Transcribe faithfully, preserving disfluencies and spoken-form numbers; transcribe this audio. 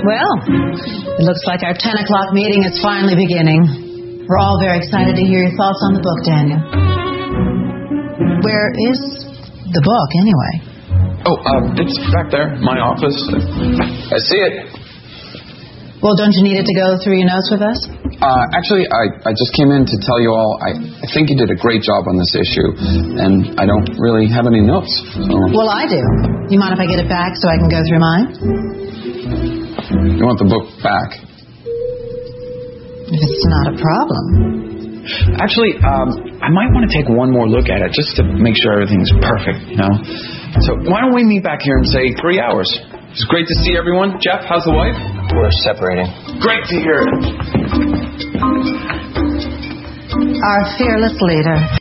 Well, it looks like our ten o'clock meeting is finally beginning. We're all very excited to hear your thoughts on the book, Daniel. Where is the book, anyway? Oh, uh, it's back there, my office. I see it. Well, don't you need it to go through your notes with us? Uh, actually, I, I just came in to tell you all I, I think you did a great job on this issue, and I don't really have any notes. So. Well, I do. You mind if I get it back so I can go through mine? You want the book back? If it's not a problem. Actually, um, I might want to take one more look at it just to make sure everything's perfect, you know? So why don't we meet back here in, say, three hours? It's great to see everyone. Jeff, how's the wife? We're separating. Great to hear. Our fearless leader.